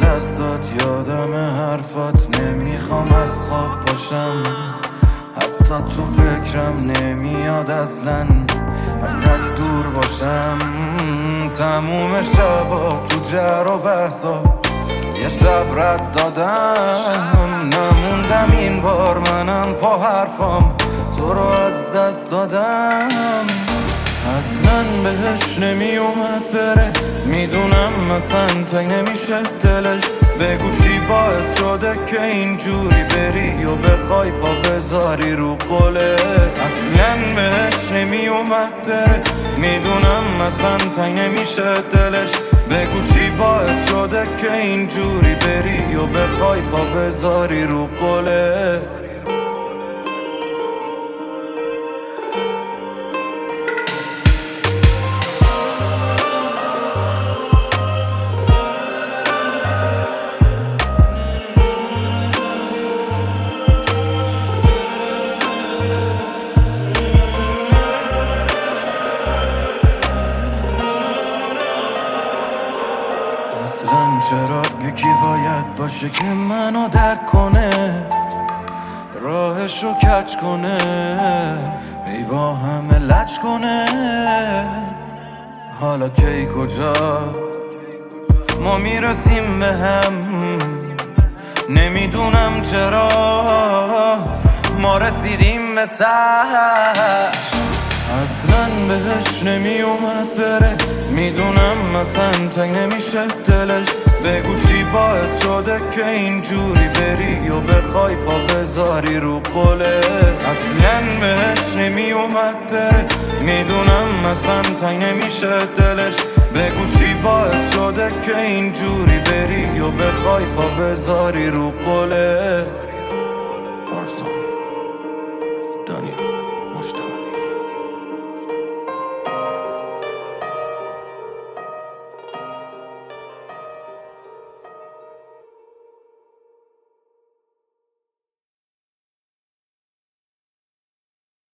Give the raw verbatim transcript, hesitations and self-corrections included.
دستات یادم حرفات، نمیخوام از خواب باشم، حتی تو فکرم نمیاد اصلا ازت دور باشم. تموم شبا تو جر و بحثا یه شب رد دادم، نموندم این بار منم پا حرفام، تو رو از دست دادم. اصلا بهش نمی اومد بره، میدونم مثلا تنگ نمیشه دلش، بگو چی باعث شده که اینجوری بری و بخوای پا بذاری رو قوله. اصلا بهش نمی اومد بره، میدونم مثلا تنگ نمیشه دلش، بگو چی باعث شده که اینجوری بری و بخوای پا بذاری رو قوله. اصلا چرا یکی باید باشه که منو درک کنه، راهشو کج کنه، ای با همه لج کنه. حالا کی کجا ما میرسیم به هم، نمیدونم چرا ما رسیدیم به تهش. اصلا بهش نمی اومد بره، میدونم مثلا تنگ نمیشه دلش، بگو چی باعث شده که اینجوری بری و بخوای پا بذاری رو قوله. اصلا بهش نمی اومد بره، میدونم مثلا تنگ نمیشه دلش، بگو چی باعث شده که اینجوری بری و بخوای پا بذاری رو قوله. پارسان دانیل مشتاق